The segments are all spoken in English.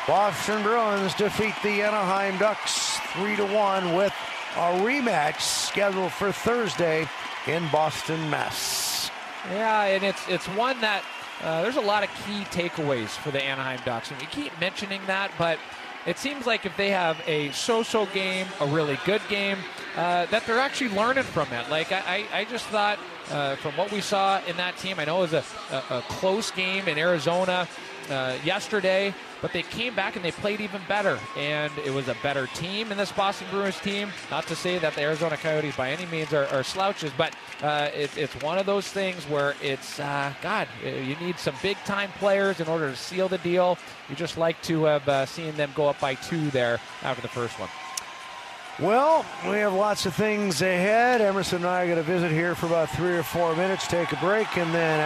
Boston Bruins defeat the Anaheim Ducks 3-1 with a rematch scheduled for Thursday in Boston, Mass. Yeah, and it's one that there's a lot of key takeaways for the Anaheim Ducks, and we keep mentioning that, but it seems like if they have a so-so game, a really good game, that they're actually learning from it. Like, I just thought from what we saw in that team, I know it was a close game in Arizona yesterday, but they came back and they played even better, and it was a better team in this Boston Bruins team. Not to say that the Arizona Coyotes by any means are slouches, but it's one of those things where it's, you need some big-time players in order to seal the deal. You just like to have seen them go up by 2 there after the first one. Well, we have lots of things ahead. Emerson and I are going to visit here for about 3 or 4 minutes, take a break, and then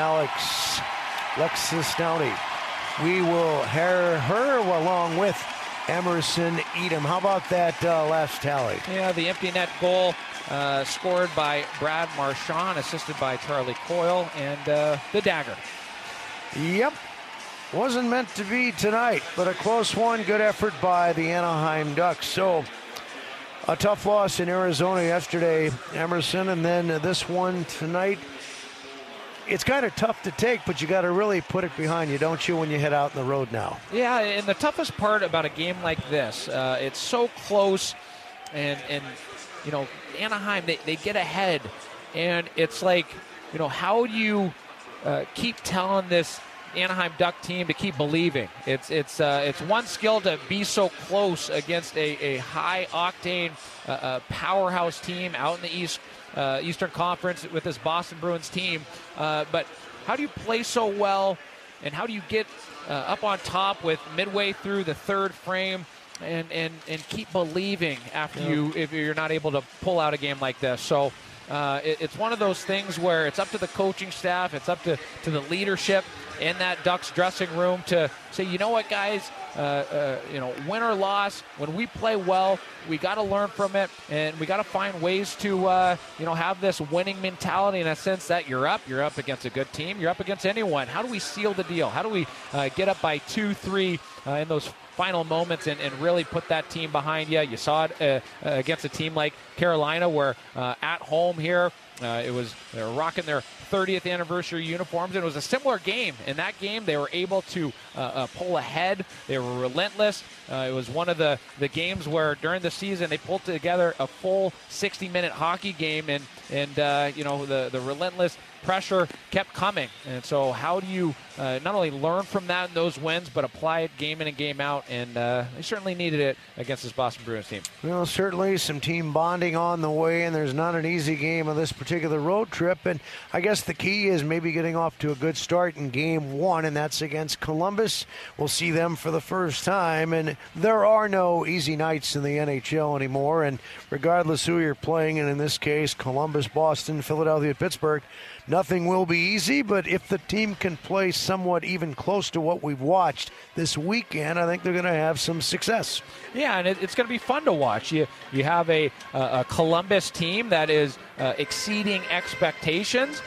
Alexis Downey. We will hear her along with Emerson Edom. How about that last tally? Yeah, the empty net goal scored by Brad Marchand, assisted by Charlie Coyle, and the dagger. Yep. Wasn't meant to be tonight, but a close one. Good effort by the Anaheim Ducks. So a tough loss in Arizona yesterday, Emerson, and then this one tonight. It's kind of tough to take, but you got to really put it behind you, don't you, when you head out on the road now? Yeah, and the toughest part about a game like this, it's so close, and you know, Anaheim, they get ahead, and it's like, you know, how do you keep telling this Anaheim Duck team to keep believing? It's one skill to be so close against a high-octane powerhouse team out in the Eastern Conference with this Boston Bruins team, but how do you play so well, and how do you get up on top with midway through the third frame and keep believing after if you're not able to pull out a game like this? So it's one of those things where it's up to the coaching staff, it's up to the leadership in that Ducks dressing room to say, you know what, guys, win or loss, when we play well, we got to learn from it, and we got to find ways to, have this winning mentality in a sense that you're up against a good team, you're up against anyone. How do we seal the deal? How do we get up by 2-3 in those final moments and really put that team behind you? You saw it against a team like Carolina, where at home here, they were rocking their 30th anniversary uniforms, and it was a similar game. In that game, they were able to pull ahead. They were relentless. It was one of the games where during the season they pulled together a full 60-minute hockey game, and the relentless pressure kept coming. And so how do you not only learn from that and those wins, but apply it game in and game out? And they certainly needed it against this Boston Bruins team. Well, certainly some team bonding on the way, and there's not an easy game on this particular road trip. And I guess the key is maybe getting off to a good start in game 1, and that's against Columbus. We'll see them for the first time, and there are no easy nights in the NHL anymore. And regardless who you're playing, and in this case, Columbus, Boston, Philadelphia, Pittsburgh, nothing will be easy, but if the team can play somewhat even close to what we've watched this weekend, I think they're going to have some success. Yeah, and it's going to be fun to watch. You have a Columbus team that is exceeding expectations,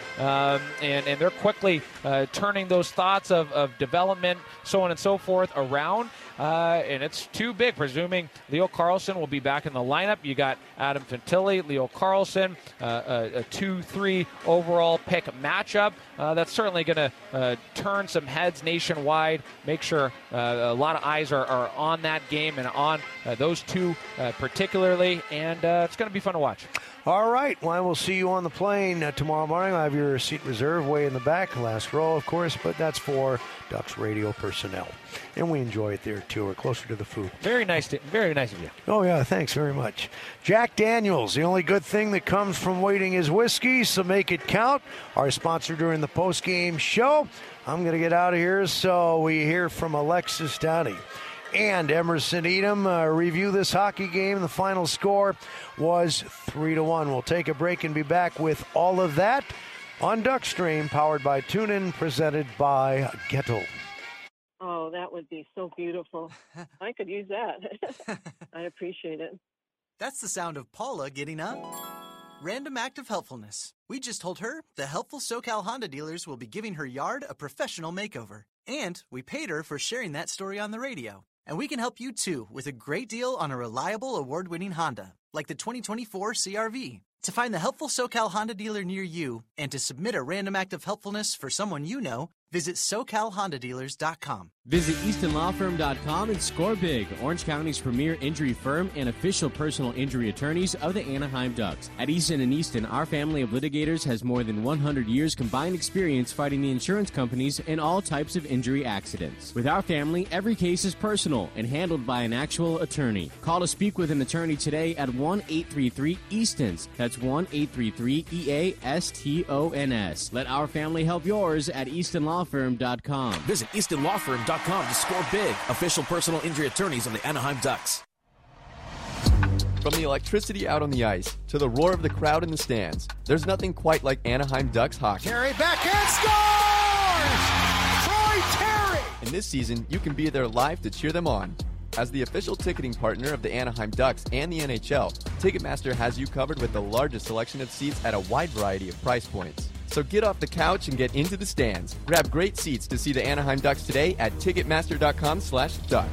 and they're quickly turning those thoughts of development, so on and so forth, around. And it's too big, presuming Leo Carlsson will be back in the lineup. You got Adam Fantilli, Leo Carlsson, a 2-3 overall pick matchup. That's certainly going to turn some heads nationwide, make sure a lot of eyes are on that game and on those two particularly, and it's going to be fun to watch. All right. Well, I will see you on the plane tomorrow morning. I have your seat reserved way in the back, last row, of course, but that's for Ducks radio personnel. And we enjoy it there, too. We're closer to the food. Very nice of you. Oh, yeah. Thanks very much. Jack Daniels, the only good thing that comes from waiting is whiskey, so make it count. Our sponsor during the post-game show. I'm going to get out of here, so we hear from Alexis Downey and Emerson Edom review this hockey game. The final score was 3-1. We'll take a break and be back with all of that on Duckstream, powered by TuneIn, presented by Gettle. Oh, that would be so beautiful. I could use that. I appreciate it. That's the sound of Paula getting up. Random act of helpfulness. We just told her the helpful SoCal Honda dealers will be giving her yard a professional makeover. And we paid her for sharing that story on the radio. And we can help you too with a great deal on a reliable award-winning Honda, like the 2024 CR-V. To find the helpful SoCal Honda dealer near you and to submit a random act of helpfulness for someone you know, visit SoCalHondaDealers.com. Visit EastonLawFirm.com and score big. Orange County's premier injury firm and official personal injury attorneys of the Anaheim Ducks. At Easton & Easton, our family of litigators has more than 100 years combined experience fighting the insurance companies in all types of injury accidents. With our family, every case is personal and handled by an actual attorney. Call to speak with an attorney today at 1-833-EASTONS. That's 1-833-EASTONS. Let our family help yours at EastonLawFirm.com. Visit EastonLawFirm.com to score big. Official personal injury attorneys of the Anaheim Ducks. From the electricity out on the ice to the roar of the crowd in the stands, there's nothing quite like Anaheim Ducks hockey. Terry Beckett scores! Troy Terry! And this season, you can be there live to cheer them on. As the official ticketing partner of the Anaheim Ducks and the NHL, Ticketmaster has you covered with the largest selection of seats at a wide variety of price points. So get off the couch and get into the stands. Grab great seats to see the Anaheim Ducks today at Ticketmaster.com/Ducks.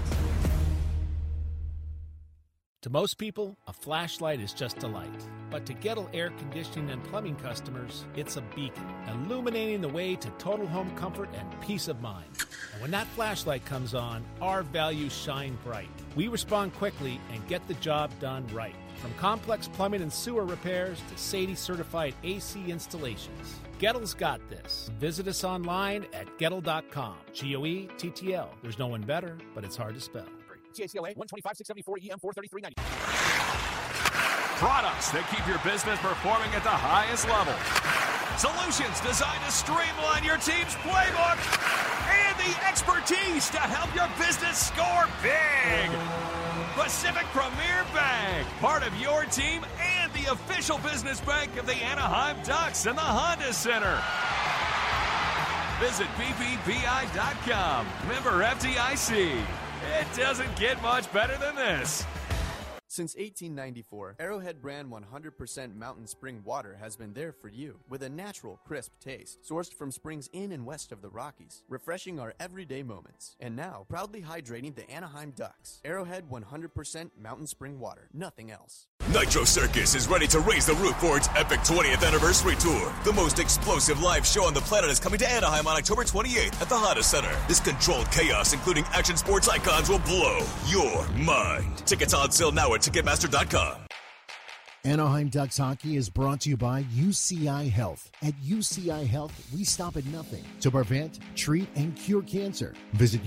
To most people, a flashlight is just a light. But to Gettle Air Conditioning and Plumbing customers, it's a beacon, illuminating the way to total home comfort and peace of mind. And when that flashlight comes on, our values shine bright. We respond quickly and get the job done right. From complex plumbing and sewer repairs to Sadie-certified AC installations, Gettle's got this. Visit us online at Gettle.com. G-O-E-T-T-L. There's no one better, but it's hard to spell. TACLA 125-674-EM43390. Products that keep your business performing at the highest level. Solutions designed to streamline your team's playbook. And the expertise to help your business score big. Pacific Premier Bank, part of your team and the official business bank of the Anaheim Ducks and the Honda Center. Visit PPBI.com. Member FDIC. It doesn't get much better than this. Since 1894, Arrowhead brand 100% mountain spring water has been there for you with a natural, crisp taste, sourced from springs in and west of the Rockies, refreshing our everyday moments. And now, proudly hydrating the Anaheim Ducks. Arrowhead 100% mountain spring water, nothing else. Nitro Circus is ready to raise the roof for its epic 20th anniversary tour. The most explosive live show on the planet is coming to Anaheim on October 28th at the Honda Center. This controlled chaos, including action sports icons, will blow your mind. Tickets on sale now at Ticketmaster.com. Anaheim Ducks hockey is brought to you by UCI Health. At UCI Health, we stop at nothing to prevent, treat, and cure cancer. Visit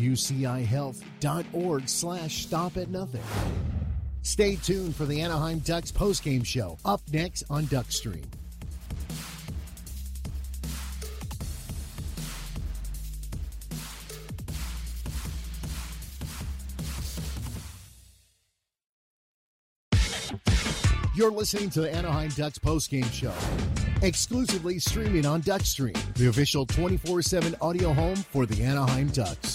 ucihealth.org/stop-at-nothing. Stay tuned for the Anaheim Ducks postgame show, up next on Duckstream. You're listening to the Anaheim Ducks postgame show, exclusively streaming on Duckstream, the official 24/7 audio home for the Anaheim Ducks.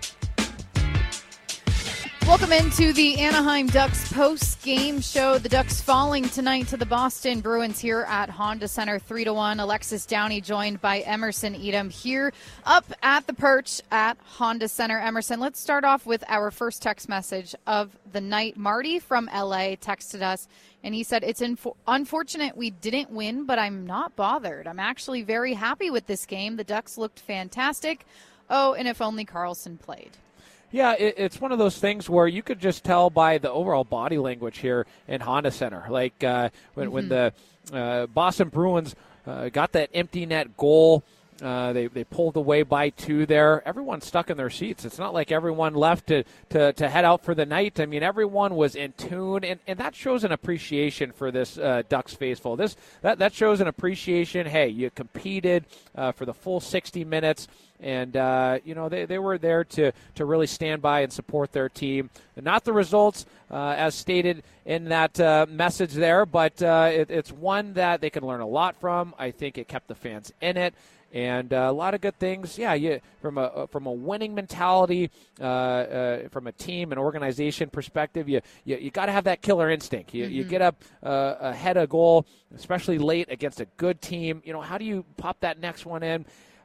Welcome into the Anaheim Ducks post-game show. The Ducks falling tonight to the Boston Bruins here at Honda Center 3-1. Alexis Downey joined by Emerson Edom here up at the perch at Honda Center. Emerson, let's start off with our first text message of the night. Marty from LA texted us, and he said, it's unfortunate we didn't win, but I'm not bothered. I'm actually very happy with this game. The Ducks looked fantastic. Oh, and if only Carlson played. Yeah, it's one of those things where you could just tell by the overall body language here in Honda Center. Like when the Boston Bruins got that empty net goal, they pulled away by 2 there. Everyone's stuck in their seats. It's not like everyone left to head out for the night. I mean, everyone was in tune, and that shows an appreciation for this Ducks faithful. That shows an appreciation. Hey, you competed for the full 60 minutes. And, they were there to really stand by and support their team. Not the results, as stated in that message there, but it's one that they can learn a lot from. I think it kept the fans in it. And a lot of good things. Yeah, from a winning mentality, from a team and organization perspective, you got to have that killer instinct. You get up ahead of goal, especially late against a good team. How do you pop that next one in?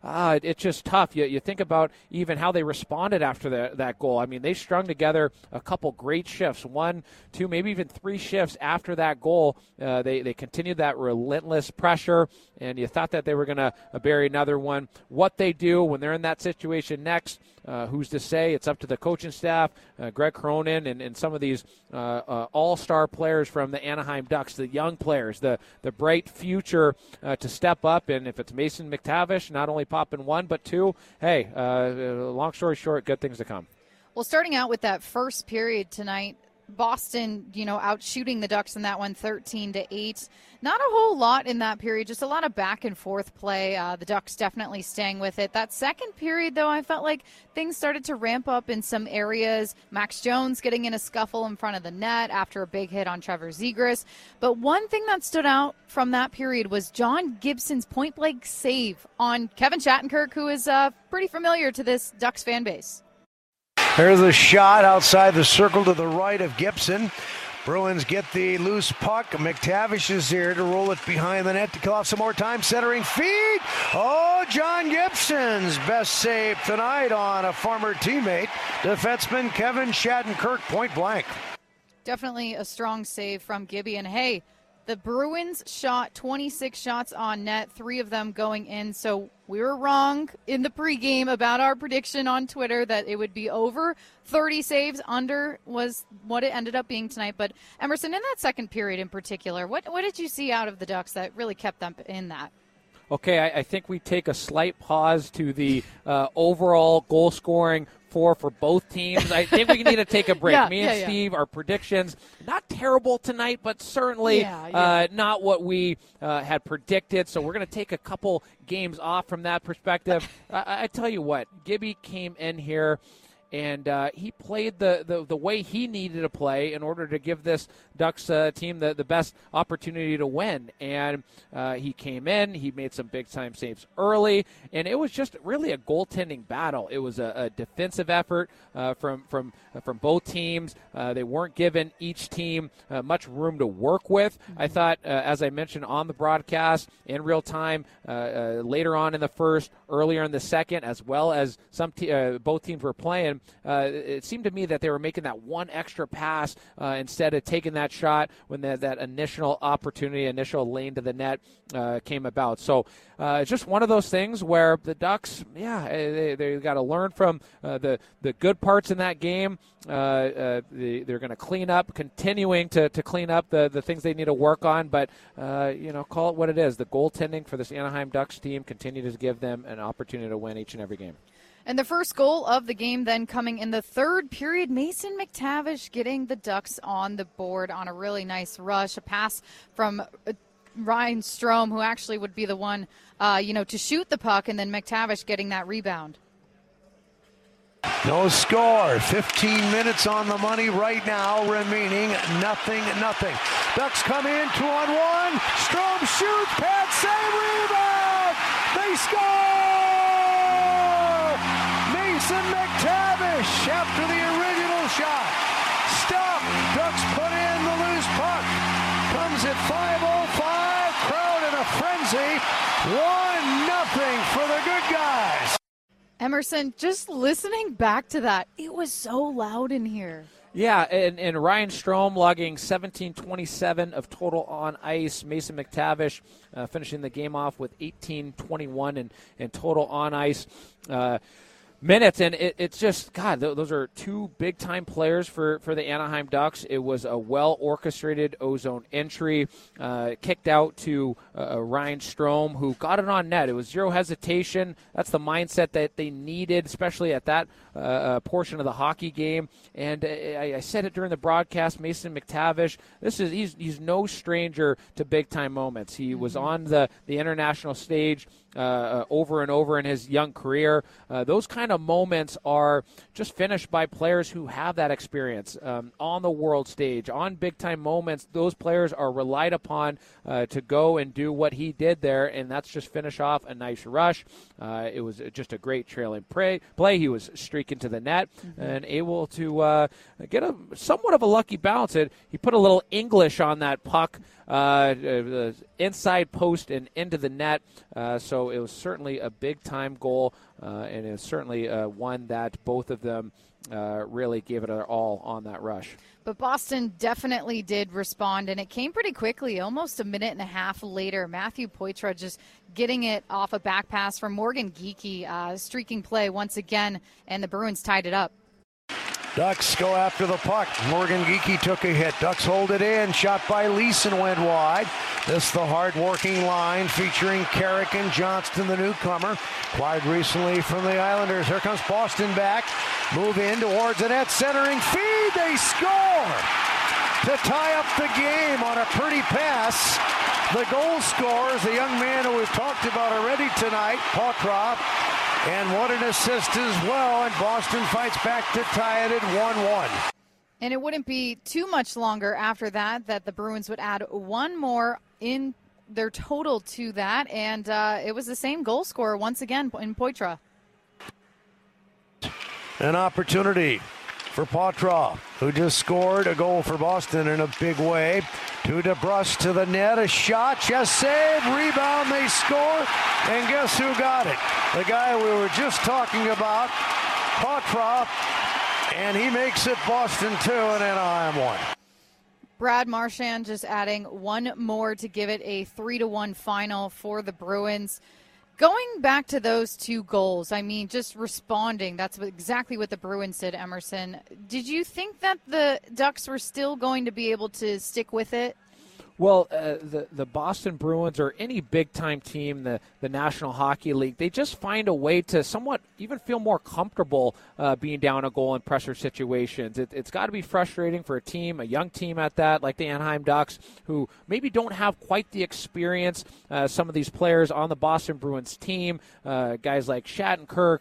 it's just tough. You think about even how they responded after that goal. I mean, they strung together a couple great shifts, 1, 2, maybe even 3 shifts after that goal. They continued that relentless pressure, and you thought that they were going to bury another one. What they do when they're in that situation next, who's to say? It's up to the coaching staff, Greg Cronin, and some of these all-star players from the Anaheim Ducks, the young players, the bright future to step up. And if it's Mason McTavish, not only popping 1 but 2, hey, long story short, good things to come. Well, starting out with that first period tonight, Boston, out shooting the Ducks in that one 13-8. Not a whole lot in that period, just a lot of back and forth play. The Ducks definitely staying with it. That second period, though, I felt like things started to ramp up in some areas. Max Jones getting in a scuffle in front of the net after a big hit on Trevor Zegras. But one thing that stood out from that period was John Gibson's point-blank save on Kevin Shattenkirk, who is pretty familiar to this Ducks fan base. There's a shot outside the circle to the right of Gibson. Bruins get the loose puck. McTavish is there to roll it behind the net to kill off some more time. Centering feed. Oh, John Gibson's best save tonight on a former teammate. Defenseman Kevin Shattenkirk, point blank. Definitely a strong save from Gibby. And hey, the Bruins shot 26 shots on net, 3 of them going in. So we were wrong in the pregame about our prediction on Twitter that it would be over 30 saves. Under was what it ended up being tonight. But Emerson, in that second period in particular, what did you see out of the Ducks that really kept them in that? Okay, I think we take a slight pause to the overall goal scoring for both teams. I think we need to take a break. Steve, our predictions, not terrible tonight, but certainly not what we had predicted. So we're going to take a couple games off from that perspective. I tell you what, Gibby came in here and he played the way he needed to play in order to give this Ducks team the best opportunity to win. And he came in, he made some big-time saves early, and it was just really a goaltending battle. It was a defensive effort from both teams. They weren't giving each team much room to work with. I thought, as I mentioned on the broadcast, in real time, later on in the first, earlier in the second, as well as both teams were playing, it seemed to me that they were making that one extra pass instead of taking that shot when that initial opportunity, initial lane to the net came about. So it's just one of those things where the Ducks, they got to learn from the good parts in that game. They're going to clean up, continuing to clean up the things they need to work on. But, call it what it is. The goaltending for this Anaheim Ducks team continues to give them an opportunity to win each and every game. And the first goal of the game then coming in the third period, Mason McTavish getting the Ducks on the board on a really nice rush, a pass from Ryan Strome, who actually would be the one, to shoot the puck, and then McTavish getting that rebound. No score. 15 minutes on the money right now remaining. Nothing. Ducks come in 2-on-1. Strome shoots. Pad save. Rebound. They score. Mason McTavish after the original shot. Stop. Ducks put in the loose puck. Comes at 5:05. Crowd in a frenzy. 1-0 for the good guys. Emerson, just listening back to that, it was so loud in here. Yeah, and Ryan Strome logging 17-27 of total on ice. Mason McTavish finishing the game off with 18-21 in total on ice minutes. And it's just, God, those are two big-time players for the Anaheim Ducks. It was a well-orchestrated ozone entry, kicked out to Ryan Strome, who got it on net. It was zero hesitation. That's the mindset that they needed, especially at that portion of the hockey game. And I said it during the broadcast, Mason McTavish, he's no stranger to big-time moments. He was on the international stage over and over in his young career. Those kind of moments are just finished by players who have that experience on the world stage, on big-time moments. Those players are relied upon to go and do what he did there, and that's just finish off a nice rush. It was just a great trailing play. He was streaking to the net and able to get somewhat of a lucky bounce. He put a little English on that puck inside post and into the net. So it was certainly a big-time goal, and it's certainly one that both of them really gave it their all on that rush. But Boston definitely did respond, and it came pretty quickly, almost a minute and a half later. Matthew Poitras just getting it off a back pass from Morgan Geekie, streaking play once again, and the Bruins tied it up. Ducks go after the puck. Morgan Geekie took a hit. Ducks hold it in. Shot by Leeson went wide. This the hard-working line featuring Carrick and Johnston, the newcomer. Acquired recently from the Islanders. Here comes Boston back. Move in towards the net. Centering feed. They score to tie up the game on a pretty pass. The goal scorer is the young man who we've talked about already tonight, Poitras. And what an assist as well, and Boston fights back to tie it at 1-1. And it wouldn't be too much longer after that the Bruins would add one more in their total to that, and it was the same goal scorer once again in Poitras. An opportunity for Poitras, who just scored a goal for Boston in a big way. To DeBrusk to the net, a shot, just save, rebound, they score, and guess who got it? The guy we were just talking about, Poitras, and he makes it Boston 2 and Anaheim 1. Brad Marchand just adding one more to give it a 3-1 final for the Bruins. Going back to those two goals, I mean, just responding, that's exactly what the Bruins did, Emerson. Did you think that the Ducks were still going to be able to stick with it? Well, the Boston Bruins or any big-time team, the National Hockey League, they just find a way to somewhat even feel more comfortable being down a goal in pressure situations. It's got to be frustrating for a team, a young team at that, like the Anaheim Ducks, who maybe don't have quite the experience. Some of these players on the Boston Bruins team, guys like Shattenkirk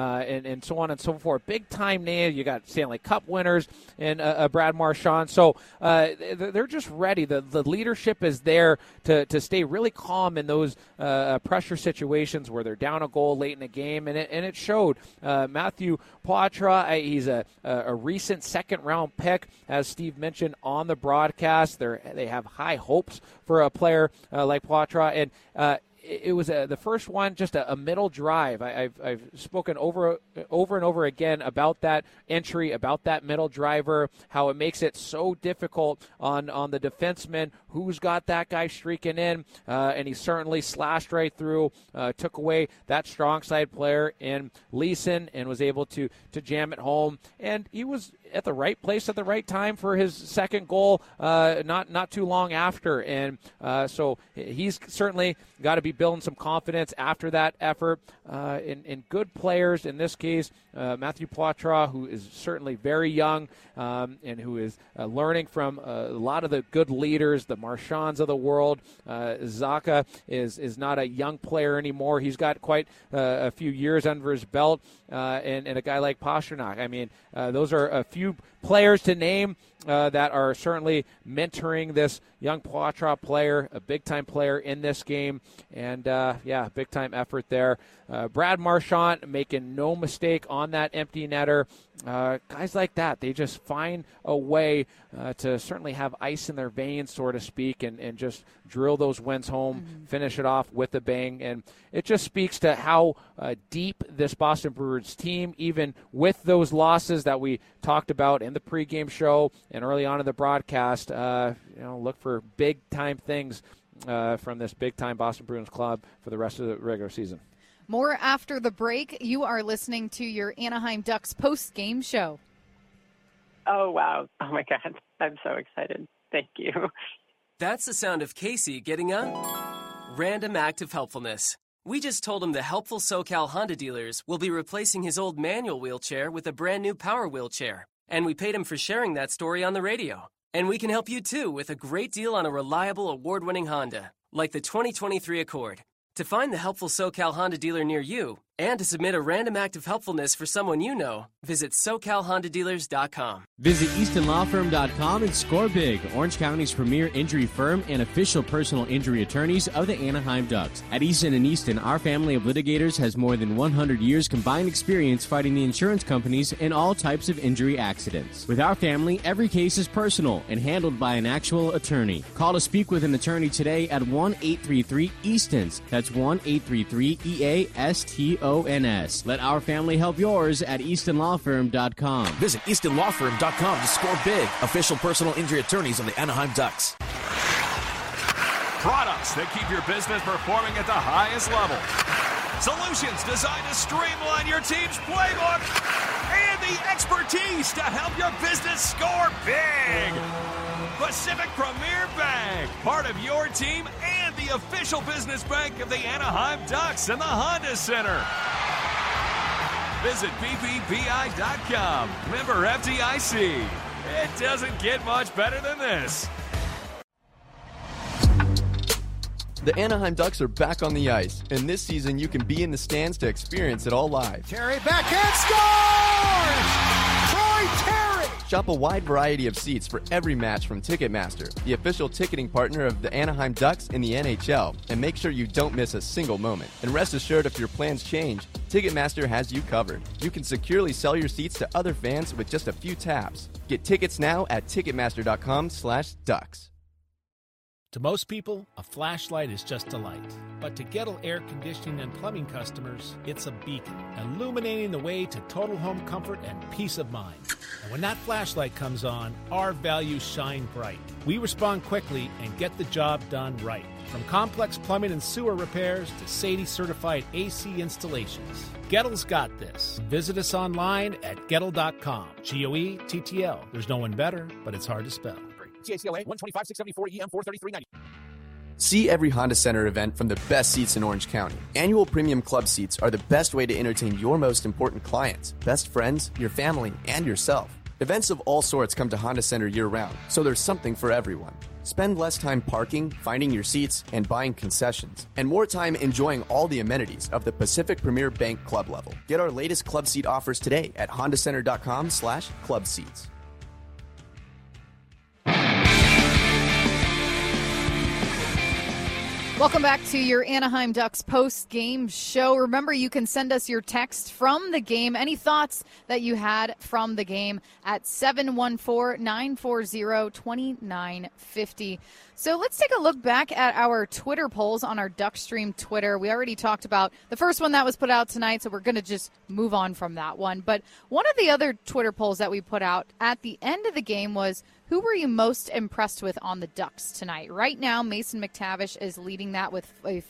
and so on and so forth. Big-time name. You got Stanley Cup winners and Brad Marchand. So they're just ready. The leadership is there to stay really calm in those pressure situations where they're down a goal late in the game, and it showed. Matthew Poitras, he's a recent second-round pick, as Steve mentioned on the broadcast. They have high hopes for a player like Poitras, and it was the first one, just a middle drive. I've spoken over and over again about that entry, about that middle driver, how it makes it so difficult on the defenseman who's got that guy streaking in, and he certainly slashed right through, took away that strong side player in Leeson and was able to jam it home. And he was at the right place at the right time for his second goal, not too long after. And so he's certainly got to be building some confidence after that effort. In good players, in this case, Matthew Poitras, who is certainly very young and who is learning from a lot of the good leaders, the Marchands of the world. Zacha is not a young player anymore. He's got quite a few years under his belt, and a guy like Pastrnak. I mean, those are a few players to name that are certainly mentoring this young Poitras player, a big-time player in this game. And, big-time effort there. Brad Marchand making no mistake on that empty netter. Guys like that, they just find a way to certainly have ice in their veins, so to speak, and just drill those wins home, finish it off with a bang. And it just speaks to how deep this Boston Bruins team, even with those losses that we talked about in the pregame show and early on in the broadcast, look for big-time things from this big-time Boston Bruins club for the rest of the regular season. More after the break. You are listening to your Anaheim Ducks post-game show. Oh, wow. Oh, my God. I'm so excited. Thank you. That's the sound of Casey getting a random act of helpfulness. We just told him the helpful SoCal Honda dealers will be replacing his old manual wheelchair with a brand new power wheelchair. And we paid him for sharing that story on the radio. And we can help you, too, with a great deal on a reliable, award-winning Honda, like the 2023 Accord. To find the helpful SoCal Honda dealer near you And to submit a random act of helpfulness for someone you know, visit SoCalHondaDealers.com. Visit EastonLawFirm.com and score big. Orange County's premier injury firm and official personal injury attorneys of the Anaheim Ducks. At Easton & Easton, our family of litigators has more than 100 years combined experience fighting the insurance companies in all types of injury accidents. With our family, every case is personal and handled by an actual attorney. Call to speak with an attorney today at 1-833-EASTONS. That's 1-833-EASTONS. Let our family help yours at EastonLawFirm.com. Visit EastonLawFirm.com to score big. Official personal injury attorneys of the Anaheim Ducks. Products that keep your business performing at the highest level. Solutions designed to streamline your team's playbook. And the expertise to help your business score big. Pacific Premier Bank, part of your team and the official business bank of the Anaheim Ducks and the Honda Center. Visit BPBI.com. Member FDIC. It doesn't get much better than this. The Anaheim Ducks are back on the ice, and this season you can be in the stands to experience it all live. Terry backhand scores! Troy Terry! Shop a wide variety of seats for every match from Ticketmaster, the official ticketing partner of the Anaheim Ducks in the NHL, and make sure you don't miss a single moment. And rest assured, if your plans change, Ticketmaster has you covered. You can securely sell your seats to other fans with just a few taps. Get tickets now at Ticketmaster.com/Ducks. To most people, a flashlight is just a light. But to Gettle Air Conditioning and Plumbing customers, it's a beacon, illuminating the way to total home comfort and peace of mind. And when that flashlight comes on, our values shine bright. We respond quickly and get the job done right. From complex plumbing and sewer repairs to SADI-certified AC installations, Gettle's got this. Visit us online at Gettle.com. G-O-E-T-T-L. There's no one better, but it's hard to spell. TACLA 125-674-EM43390. See every Honda Center event from the best seats in Orange County. Annual Premium Club seats are the best way to entertain your most important clients, best friends, your family, and yourself. Events of all sorts come to Honda Center year-round, so there's something for everyone. Spend less time parking, finding your seats, and buying concessions, and more time enjoying all the amenities of the Pacific Premier Bank Club level. Get our latest club seat offers today at hondacenter.com/clubseats. Welcome back to your Anaheim Ducks post-game show. Remember, you can send us your text from the game, any thoughts that you had from the game at 714-940-2950. So let's take a look back at our Twitter polls on our Duckstream Twitter. We already talked about the first one that was put out tonight, so we're going to just move on from that one. But one of the other Twitter polls that we put out at the end of the game was, who were you most impressed with on the Ducks tonight? Right now, Mason McTavish is leading that with a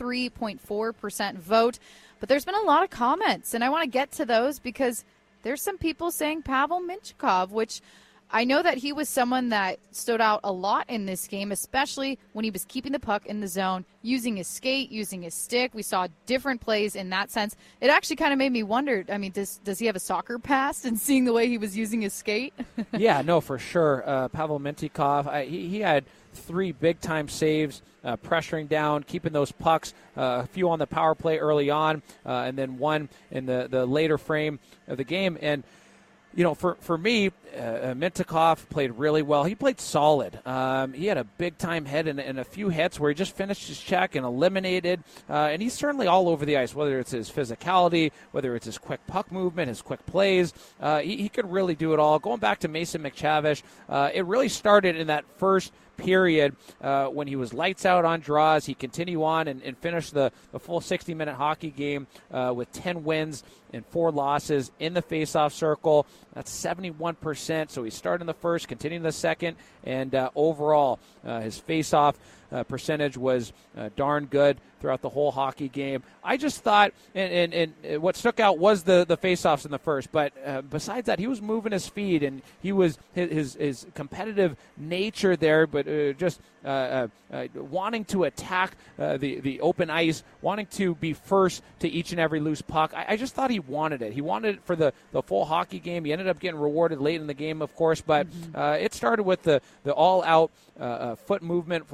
43.4% vote. But there's been a lot of comments, and I want to get to those because there's some people saying Pavel Mintyukov, which I know that he was someone that stood out a lot in this game, especially when he was keeping the puck in the zone, using his skate, using his stick. We saw different plays in that sense. It actually kind of made me wonder, I mean, does he have a soccer past and seeing the way he was using his skate? Yeah, no, for sure. Pavel Mintyukov, he had 3 big-time saves, pressuring down, keeping those pucks, a few on the power play early on, and then one in the later frame of the game. And you know, for me, Mintyukov played really well. He played solid. He had a big-time hit and a few hits where he just finished his check and eliminated. And he's certainly all over the ice, whether it's his physicality, whether it's his quick puck movement, his quick plays. He could really do it all. Going back to Mason McTavish, it really started in that first period when he was lights out on draws. He continued on and finished the full 60-minute hockey game with 10 wins and 4 losses in the faceoff circle. That's 71%. So he started in the first, continued in the second, and overall his faceoff percentage was darn good throughout the whole hockey game. I just thought, and what stuck out was the faceoffs in the first, but besides that, he was moving his feet, and he was his competitive nature there, but just wanting to attack the open ice, wanting to be first to each and every loose puck. I just thought he wanted it. He wanted it for the full hockey game. He ended up getting rewarded late in the game, of course, but it started with the all-out foot movement from him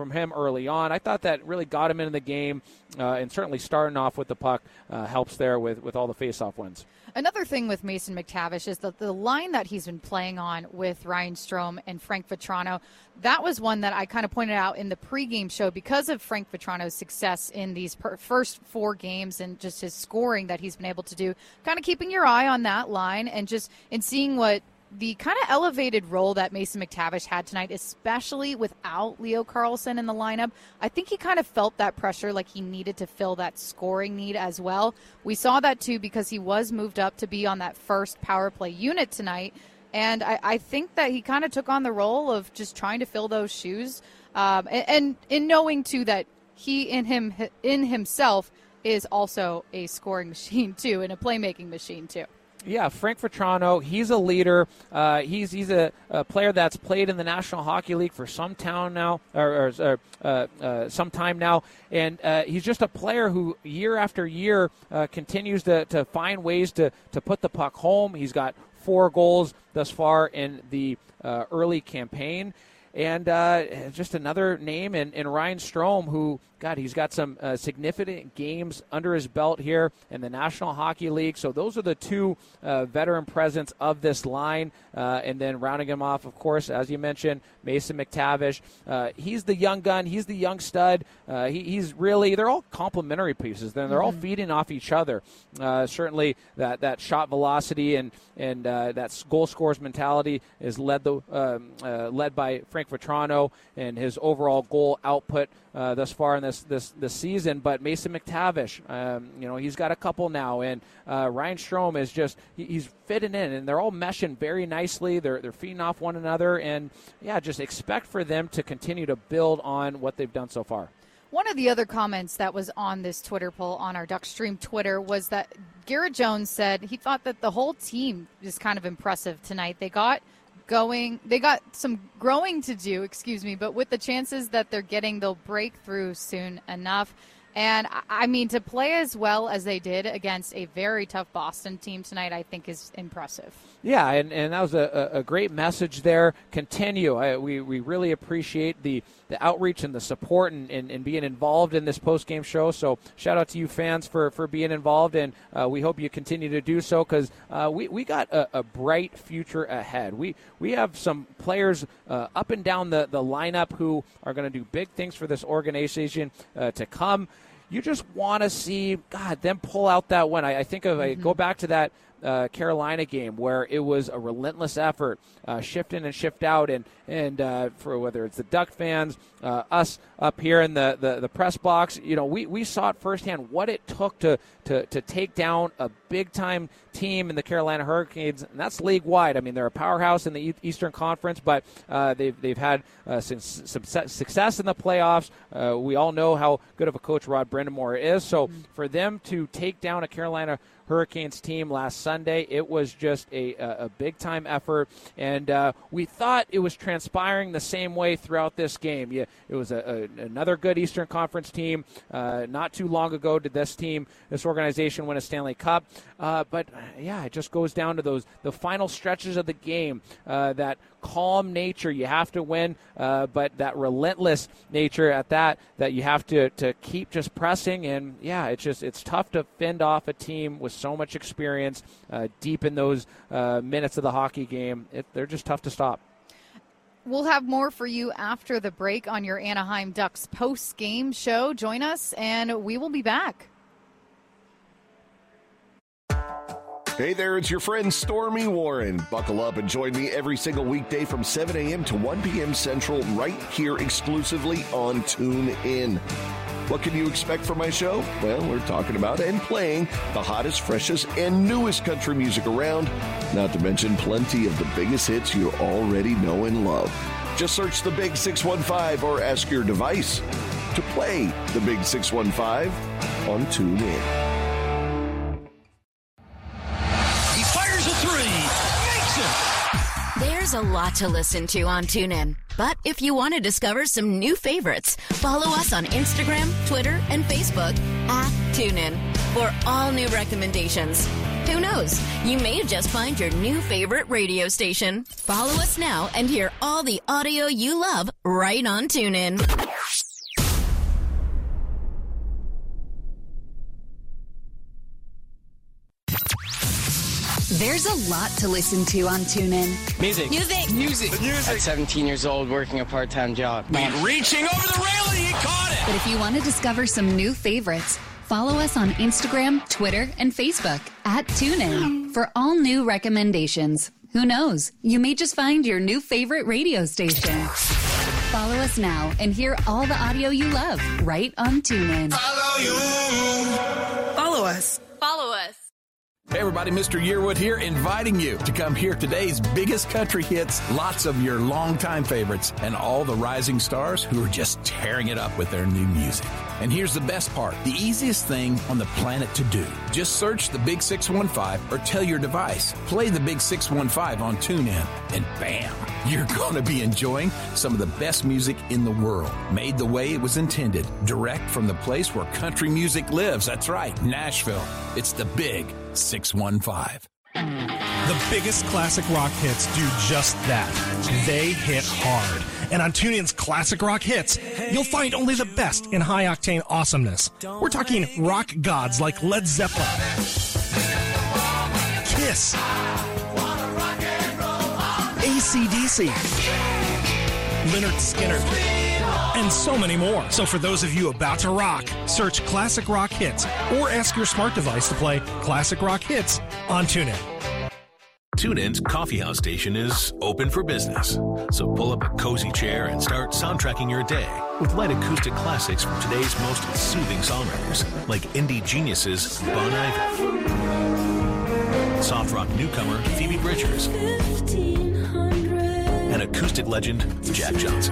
early on. I thought that really got him into the game, and certainly starting off with the puck helps there with all the faceoff wins. Another thing with Mason McTavish is that the line that he's been playing on with Ryan Strome and Frank Vatrano, that was one that I kind of pointed out in the pregame show because of Frank Vatrano's success in these first 4 games and just his scoring that he's been able to do. Kind of keeping your eye on that line and just in seeing what the kind of elevated role that Mason McTavish had tonight, especially without Leo Carlsson in the lineup. I think he kind of felt that pressure, like he needed to fill that scoring need as well. We saw that too because he was moved up to be on that first power play unit tonight. And I think that he kind of took on the role of just trying to fill those shoes. And in knowing too that he in himself is also a scoring machine too and a playmaking machine too. Yeah, Frank Vatrano, he's a leader. He's a player that's played in the National Hockey League for some time now, and he's just a player who year after year continues to find ways to put the puck home. He's got 4 goals thus far in the early campaign. And just another name in Ryan Strome, who, God, he's got some significant games under his belt here in the National Hockey League. So those are the 2 veteran presence of this line. And then rounding him off, of course, as you mentioned, Mason McTavish. He's the young gun. He's the young stud. He's really, they're all complementary pieces. They're all feeding off each other. Certainly that shot velocity and that goal scorers mentality is led by Frank Vatrano and his overall goal output thus far in this season. But Mason McTavish, he's got a couple now, and Ryan Strome is just he's fitting in, and they're all meshing very nicely. They're feeding off one another, and just expect for them to continue to build on what they've done so far. One of the other comments that was on this Twitter poll on our Duckstream Twitter was that Garrett Jones said he thought that the whole team is kind of impressive tonight. They got some growing to do, but with the chances that they're getting, they'll break through soon enough. And, I mean, to play as well as they did against a very tough Boston team tonight, I think is impressive. Yeah, and that was a great message there. Continue. We really appreciate the outreach and the support and being involved in this post-game show. So shout out to you fans for being involved, and we hope you continue to do so because we got a bright future ahead. We have some players up and down the lineup who are going to do big things for this organization to come. You just want to see, them pull out that win. I think I go back to that Carolina game where it was a relentless effort, shift in and shift out, and for whether it's the Duck fans, us up here in the press box, we saw it firsthand what it took to take down a big time team in the Carolina Hurricanes, and that's league wide. I mean, they're a powerhouse in the Eastern Conference, but they've had some success in the playoffs. We all know how good of a coach Rod Brind'Amour is. So for them to take down a Carolina Hurricanes team last Sunday, it was just a big time effort, and we thought it was transpiring the same way throughout this game. Yeah, it was another good Eastern Conference team. Not too long ago did this organization win a Stanley Cup, but it just goes down to the final stretches of the game, that calm nature you have to win, but that relentless nature at that you have to keep just pressing, and it's tough to fend off a team with so much experience deep in those minutes of the hockey game. They're just tough to stop. We'll have more for you after the break on your Anaheim Ducks post-game show. Join us, and we will be back. Hey there, it's your friend Stormy Warren. Buckle up and join me every single weekday from 7 a.m. to 1 p.m. Central right here exclusively on TuneIn. What can you expect from my show? Well, we're talking about and playing the hottest, freshest, and newest country music around, not to mention plenty of the biggest hits you already know and love. Just search the Big 615 or ask your device to play the Big 615 on TuneIn. There's a lot to listen to on TuneIn. But if you want to discover some new favorites, follow us on Instagram, Twitter, and Facebook @TuneIn for all new recommendations. Who knows? You may just find your new favorite radio station. Follow us now and hear all the audio you love right on TuneIn. There's a lot to listen to on TuneIn. Music. At 17 years old, working a part-time job. Reaching over the railing, he caught it. But if you want to discover some new favorites, follow us on Instagram, Twitter, and Facebook at TuneIn for all new recommendations. Who knows? You may just find your new favorite radio station. Follow us now and hear all the audio you love right on TuneIn. Follow us. Hey everybody, Mr. Yearwood here, inviting you to come hear today's biggest country hits, lots of your longtime favorites, and all the rising stars who are just tearing it up with their new music. And here's the best part, the easiest thing on the planet to do. Just search the Big 615 or tell your device, play the Big 615 on TuneIn, and bam, you're going to be enjoying some of the best music in the world. Made the way it was intended, direct from the place where country music lives. That's right, Nashville. It's the Big 615. The biggest classic rock hits do just that. They hit hard. And on TuneIn's Classic Rock Hits, you'll find only the best in high-octane awesomeness. We're talking rock gods like Led Zeppelin, Kiss, AC/DC, Lynyrd Skynyrd, and so many more. So for those of you about to rock, search Classic Rock Hits or ask your smart device to play Classic Rock Hits on TuneIn. TuneIn's Coffeehouse station is open for business. So pull up a cozy chair and start soundtracking your day with light acoustic classics from today's most soothing songwriters, like indie geniuses Bon Iver, soft rock newcomer Phoebe Bridgers, and acoustic legend Jack Johnson.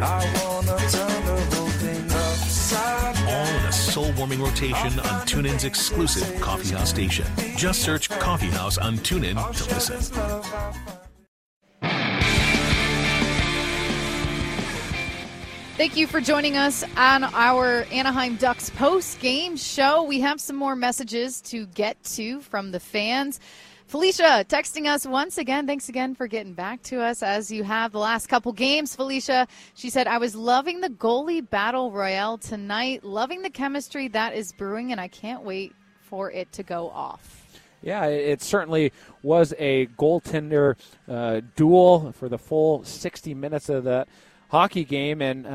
All in a soul-warming rotation on TuneIn's exclusive Coffeehouse station. Just search Coffeehouse on TuneIn to listen. Thank you for joining us on our Anaheim Ducks post-game show. We have some more messages to get to from the fans. Felicia texting us once again. Thanks again for getting back to us as you have the last couple games, Felicia. She said, I was loving the goalie battle royale tonight, loving the chemistry that is brewing, and I can't wait for it to go off. Yeah, it certainly was a goaltender duel for the full 60 minutes of the hockey game. And,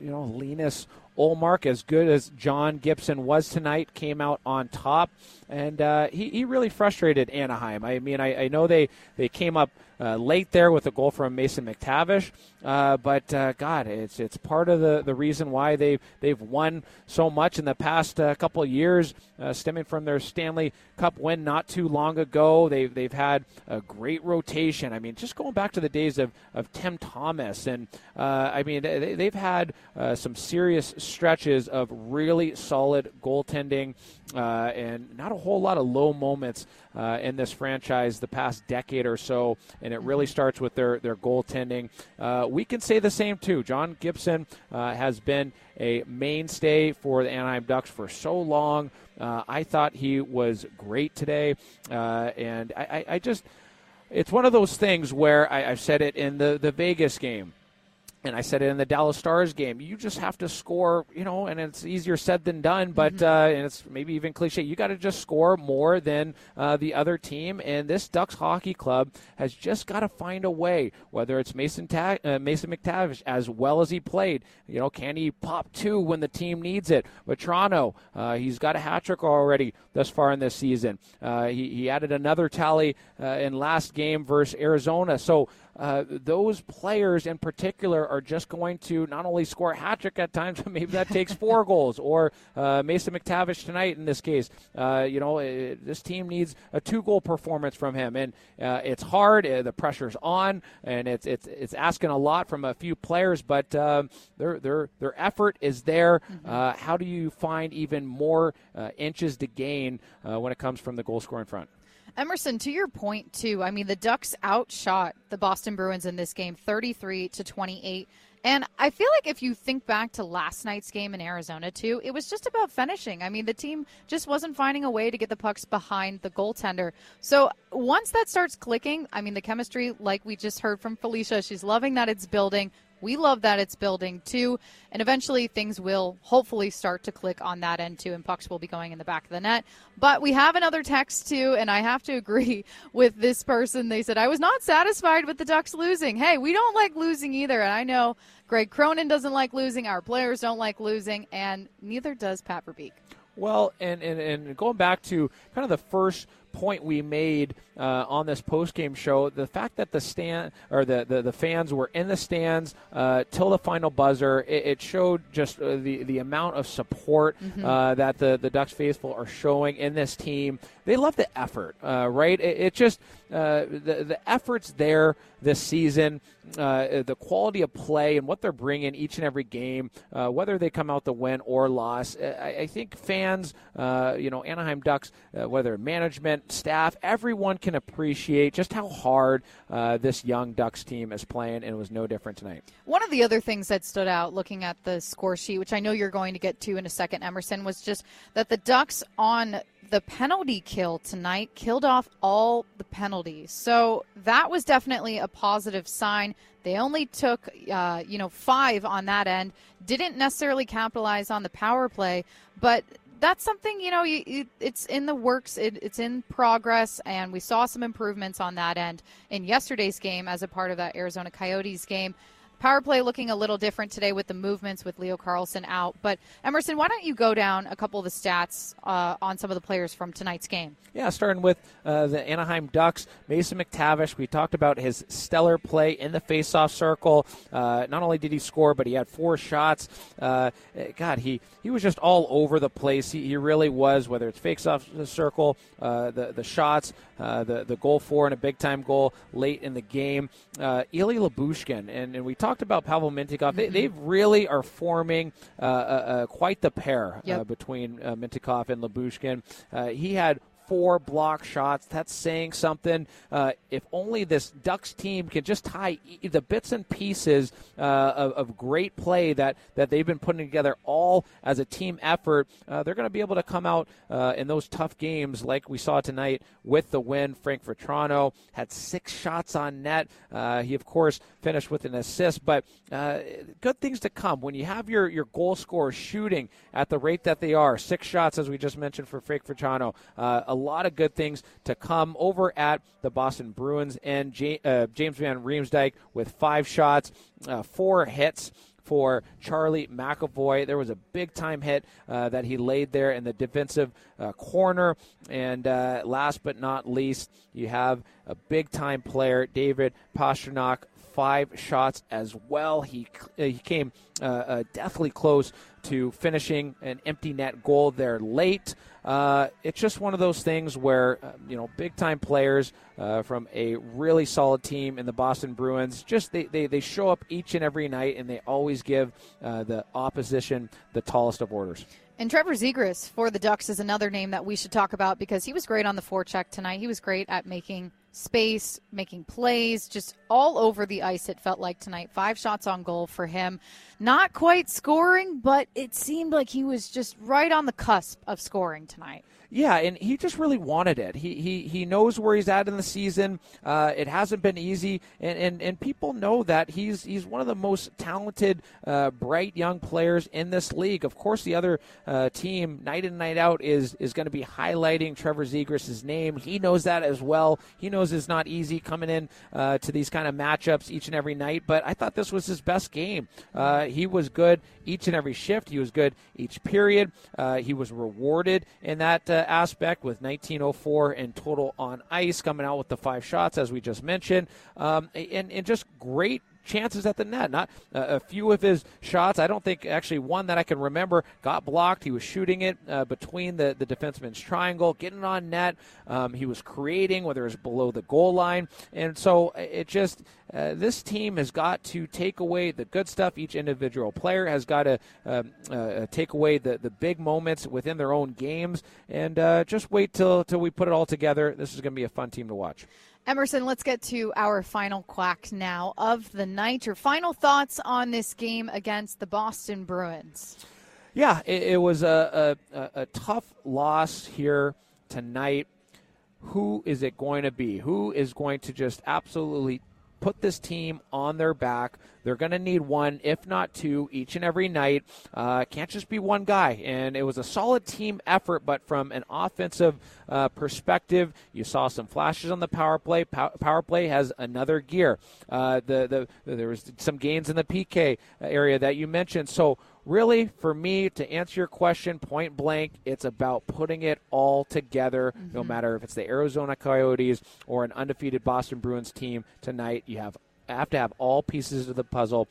Linus Ullmark, as good as John Gibson was tonight, came out on top. And he really frustrated Anaheim. I mean, I know they came up late there with a goal from Mason McTavish, but God, it's part of the reason why they've won so much in the past couple of years, stemming from their Stanley Cup win not too long ago. They've had a great rotation. I mean, just going back to the days of Tim Thomas, and they've had some serious stretches of really solid goaltending, and not a whole lot of low moments in this franchise the past decade or so, and it really starts with their goaltending. We can say the same too. John Gibson has been a mainstay for the Anaheim Ducks for so long. I thought he was great today, and I just, it's one of those things where I've said it in the Vegas game, and I said it in the Dallas Stars game. You just have to score, and it's easier said than done, but and it's maybe even cliche. You got to just score more than the other team, and this Ducks hockey club has just got to find a way, whether it's Mason McTavish, as well as he played. Can he pop two when the team needs it? Vetrano, he's got a hat trick already thus far in this season. He added another tally in last game versus Arizona. So those players in particular are just going to not only score a hat trick at times, but maybe that takes 4 goals, or Mason McTavish tonight in this case. This team needs a 2-goal performance from him, and it's hard. The pressure's on, and it's asking a lot from a few players, but their effort is there. How do you find even more inches to gain when it comes from the goal scoring front? Emerson, to your point, too, I mean, the Ducks outshot the Boston Bruins in this game 33-28. And I feel like if you think back to last night's game in Arizona, too, it was just about finishing. I mean, the team just wasn't finding a way to get the pucks behind the goaltender. So once that starts clicking, I mean, the chemistry, like we just heard from Felicia, she's loving that it's building. We love that it's building too, and eventually things will hopefully start to click on that end too, and pucks will be going in the back of the net. But we have another text too, and I have to agree with this person. They said, I was not satisfied with the Ducks losing. Hey, we don't like losing either, and I know Greg Cronin doesn't like losing, our players don't like losing, and neither does Pat Verbeek. Well, and going back to kind of the first point we made on this post-game show, the fact that the fans were in the stands till the final buzzer, it showed just the amount of support that the Ducks faithful are showing in this team. They love the effort, right? It just the effort's there this season, the quality of play and what they're bringing each and every game, whether they come out the win or loss. I think fans, Anaheim Ducks, whether management, staff, everyone can appreciate just how hard this young Ducks team is playing, and it was no different tonight. One of the other things that stood out looking at the score sheet, which I know you're going to get to in a second, Emerson, was just that the Ducks on the penalty kill tonight killed off all the penalties. So that was definitely a positive sign. They only took, 5 on that end, didn't necessarily capitalize on the power play, but that's something, it's in the works, it's in progress, and we saw some improvements on that end in yesterday's game as a part of that Arizona Coyotes game. Power play looking a little different today with the movements with Leo Carlsson out. But, Emerson, why don't you go down a couple of the stats on some of the players from tonight's game? Yeah, starting with the Anaheim Ducks, Mason McTavish. We talked about his stellar play in the faceoff circle. Not only did he score, but he had 4 shots. He was just all over the place. He really was, whether it's faceoff circle, the shots, the goal for, and a big-time goal late in the game. Ilya Lyubushkin, and we talked about Pavel Mintyukov. They really are forming quite the pair between Mintyukov and Lyubushkin. He had 4 block shots. That's saying something. If only this Ducks team can just tie the bits and pieces of great play that they've been putting together all as a team effort, they're going to be able to come out in those tough games like we saw tonight with the win. Frank Vetrano had 6 shots on net. He, of course, finished with an assist, but good things to come. When you have your goal scorers shooting at the rate that they are, 6 shots, as we just mentioned, for Frank Vetrano, a lot of good things to come over at the Boston Bruins, and James Van Riemsdyk with 5 shots, 4 hits for Charlie McAvoy. There was a big-time hit that he laid there in the defensive corner. And last but not least, you have a big-time player, David Pastrnak, 5 shots as well. He came deathly close to finishing an empty net goal there late. It's just one of those things where, big-time players from a really solid team in the Boston Bruins, just they show up each and every night, and they always give the opposition the tallest of orders. And Trevor Zegras for the Ducks is another name that we should talk about because he was great on the forecheck tonight. He was great at making space, making plays, just all over the ice, it felt like tonight. 5 shots on goal for him. Not quite scoring, but it seemed like he was just right on the cusp of scoring tonight. Yeah, and he just really wanted it. He knows where he's at in the season. It hasn't been easy, and people know that he's one of the most talented, bright young players in this league. Of course, the other team, night in, night out, is going to be highlighting Trevor Zegras' name. He knows that as well. He knows it's not easy coming in to these kind of matchups each and every night, but I thought this was his best game. He was good each and every shift. He was good each period. He was rewarded in that aspect with 1904 in total on ice, coming out with the 5 shots, as we just mentioned, and just great chances at the net. Not a few of his shots, I don't think actually one that I can remember got blocked. He was shooting it between the defenseman's triangle, getting on net. He was creating, whether it was below the goal line. And so it just, this team has got to take away the good stuff. Each individual player has got to take away the big moments within their own games, and just wait till we put it all together. This is going to be a fun team to watch. Emerson, let's get to our final quack now of the night. Your final thoughts on this game against the Boston Bruins? Yeah, it was a tough loss here tonight. Who is it going to be? Who is going to just absolutely put this team on their back. They're going to need one, if not two, each and every night. Can't just be one guy. And it was a solid team effort, but from an offensive perspective, you saw some flashes on the power play. Power play has another gear. There was some gains in the PK area that you mentioned. So really, for me, to answer your question point blank, it's about putting it all together, no matter if it's the Arizona Coyotes or an undefeated Boston Bruins team tonight. You have to have all pieces of the puzzle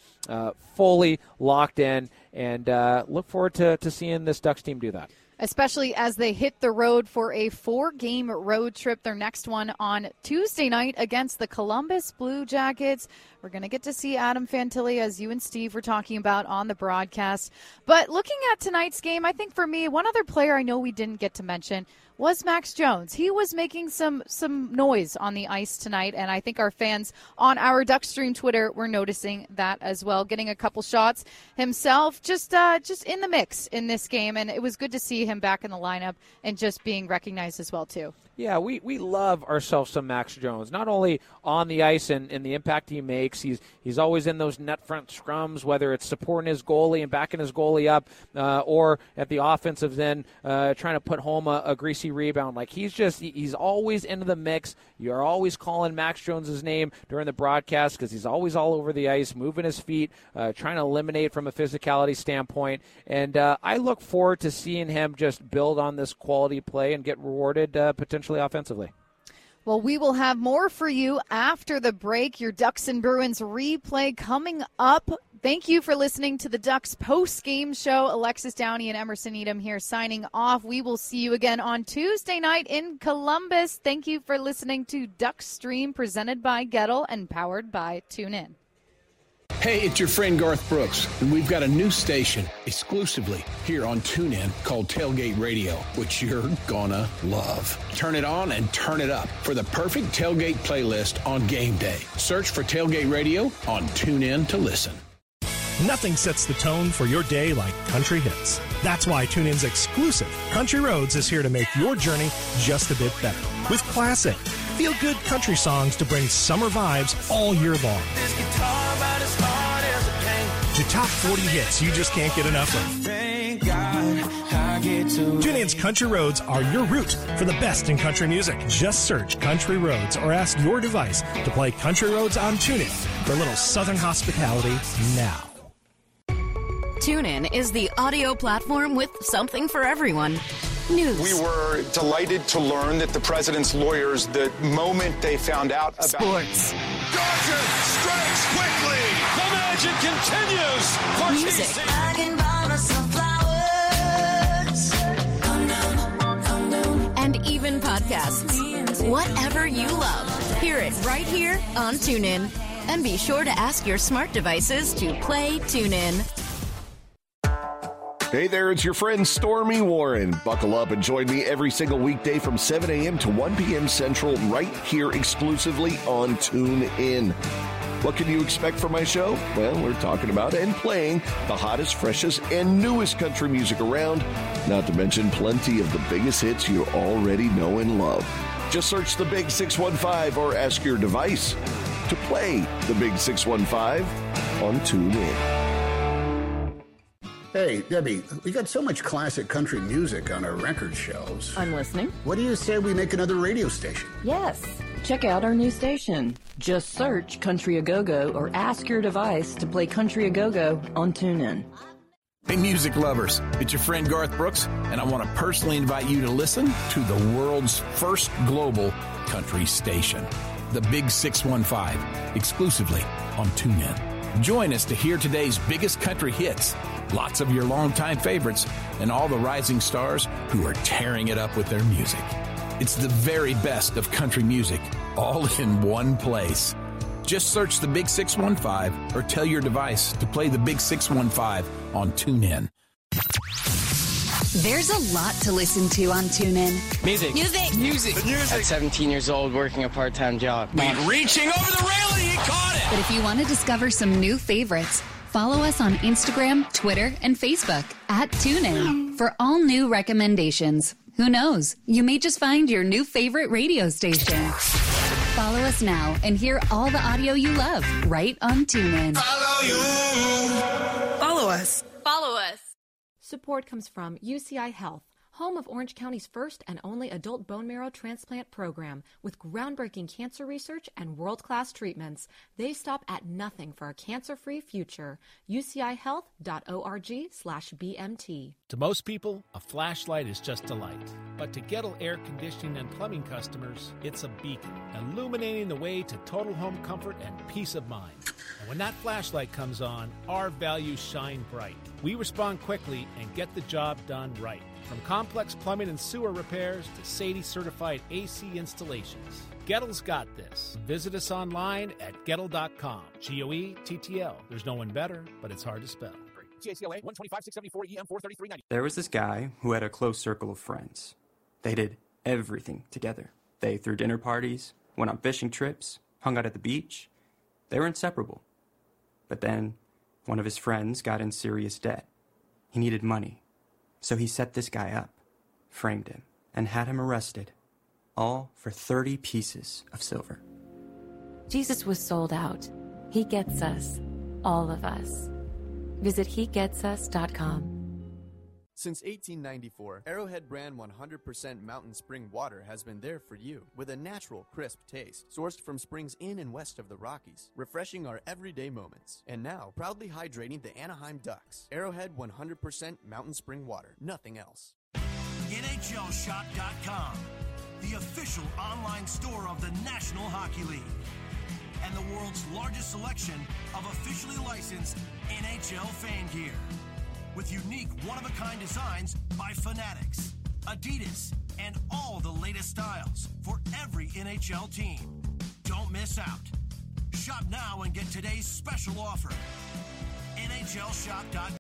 fully locked in, and look forward to seeing this Ducks team do that. Especially as they hit the road for a 4-game road trip. Their next one on Tuesday night against the Columbus Blue Jackets. We're going to get to see Adam Fantilli, as you and Steve were talking about on the broadcast. But looking at tonight's game, I think for me, one other player I know we didn't get to mention was Max Jones. He was making some noise on the ice tonight, and I think our fans on our Duckstream Twitter were noticing that as well, getting a couple shots himself, just in the mix in this game, and it was good to see him back in the lineup and just being recognized as well, too. Yeah, we love ourselves some Max Jones, not only on the ice and the impact he makes. He's always in those net front scrums, whether it's supporting his goalie and backing his goalie up, or at the offensive end trying to put home a greasy rebound. Like he's always into the mix. You're always calling Max Jones' name during the broadcast because he's always all over the ice, moving his feet, trying to eliminate from a physicality standpoint. And I look forward to seeing him just build on this quality play and get rewarded potentially offensively. Well, we will have more for you after the break. Your Ducks and Bruins replay coming up. Thank you for listening to the Ducks post-game show. Alexis Downey and Emerson Edom here signing off. We will see you again on Tuesday night in Columbus. Thank you for listening to Duck Stream, presented by Gettle and powered by TuneIn. Hey, it's your friend Garth Brooks, and we've got a new station exclusively here on TuneIn called Tailgate Radio, which you're gonna love. Turn it on and turn it up for the perfect tailgate playlist on game day. Search for Tailgate Radio on TuneIn to listen. Nothing sets the tone for your day like country hits. That's why TuneIn's exclusive Country Roads is here to make your journey just a bit better. With classic, feel-good country songs to bring summer vibes all year long. To top 40 hits you just can't get enough of. TuneIn's Country Roads are your route for the best in country music. Just search Country Roads or ask your device to play Country Roads on TuneIn for a little southern hospitality now. TuneIn is the audio platform with something for everyone. News. We were delighted to learn that the president's lawyers, the moment they found out about sports. Dodger strikes quickly. The magic continues. For Music. I can buy myself flowers. And even podcasts. Whatever you love, hear it right here on TuneIn. And be sure to ask your smart devices to play TuneIn. Hey there, it's your friend Stormy Warren. Buckle up and join me every single weekday from 7 a.m. to 1 p.m. Central right here exclusively on TuneIn. What can you expect from my show? Well, we're talking about and playing the hottest, freshest, and newest country music around, not to mention plenty of the biggest hits you already know and love. Just search the Big 615 or ask your device to play the Big 615 on TuneIn. Hey, Debbie, we got so much classic country music on our record shelves. I'm listening. What do you say we make another radio station? Yes. Check out our new station. Just search Country A Go-Go or ask your device to play Country A Go-Go on TuneIn. Hey, music lovers, it's your friend Garth Brooks, and I want to personally invite you to listen to the world's first global country station, the Big 615, exclusively on TuneIn. Join us to hear today's biggest country hits, lots of your longtime favorites, and all the rising stars who are tearing it up with their music. It's the very best of country music, all in one place. Just search the Big 615 or tell your device to play the Big 615 on TuneIn. There's a lot to listen to on TuneIn. Music. At 17 years old, working a part-time job. Reaching over the railing, he caught it. But if you want to discover some new favorites, follow us on Instagram, Twitter, and Facebook at TuneIn for all new recommendations. Who knows? You may just find your new favorite radio station. Follow us now and hear all the audio you love right on TuneIn. Follow us. Follow us. Support comes from UCI Health, home of Orange County's first and only adult bone marrow transplant program. With groundbreaking cancer research and world-class treatments, they stop at nothing for a cancer-free future. UCIhealth.org/BMT. To most people, a flashlight is just a light. But to Gettle Air Conditioning and Plumbing customers, it's a beacon, illuminating the way to total home comfort and peace of mind. And when that flashlight comes on, our values shine bright. We respond quickly and get the job done right. From complex plumbing and sewer repairs to SADI-certified AC installations, Gettle's got this. Visit us online at Gettle.com. GOETTL. There's no one better, but it's hard to spell. TACLA 125-674-EM43390. There was this guy who had a close circle of friends. They did everything together. They threw dinner parties, went on fishing trips, hung out at the beach. They were inseparable. But then, one of his friends got in serious debt. He needed money. So he set this guy up, framed him, and had him arrested. All for 30 pieces of silver. Jesus was sold out. He gets us. All of us. Visit HeGetsUs.com. Since 1894, Arrowhead brand 100% mountain spring water has been there for you with a natural, crisp taste, sourced from springs in and west of the Rockies, refreshing our everyday moments. And now, proudly hydrating the Anaheim Ducks. Arrowhead 100% mountain spring water, nothing else. NHLShop.com, the official online store of the National Hockey League, and the world's largest selection of officially licensed NHL fan gear. With unique, one-of-a-kind designs by Fanatics, Adidas, and all the latest styles for every NHL team. Don't miss out. Shop now and get today's special offer. NHLShop.com.